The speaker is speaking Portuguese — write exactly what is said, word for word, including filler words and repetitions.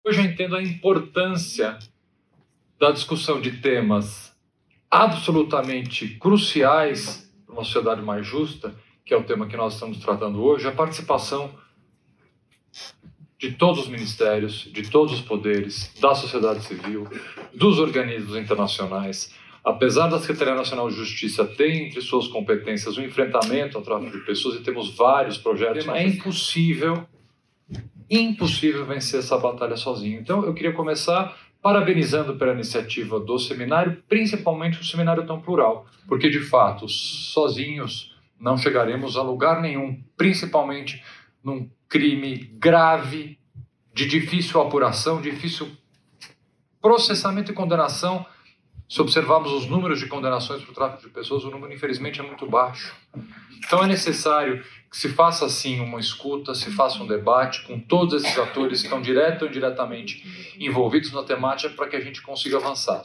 Hoje eu entendo a importância da discussão de temas absolutamente cruciais para uma sociedade mais justa, que é o tema que nós estamos tratando hoje, a participação de todos os ministérios, de todos os poderes, da sociedade civil, dos organismos internacionais. Apesar da Secretaria Nacional de Justiça ter entre suas competências o enfrentamento ao tráfico de pessoas, e temos vários projetos, é impossível, impossível vencer essa batalha sozinho. Então eu queria começar parabenizando pela iniciativa do seminário, principalmente um seminário tão plural, porque de fato, sozinhos não chegaremos a lugar nenhum, principalmente num crime grave, de difícil apuração, difícil processamento e condenação. Se observarmos os números de condenações por tráfico de pessoas, o número, infelizmente, é muito baixo. Então, é necessário que se faça, assim, uma escuta, se faça um debate com todos esses atores que estão direto ou indiretamente envolvidos na temática para que a gente consiga avançar.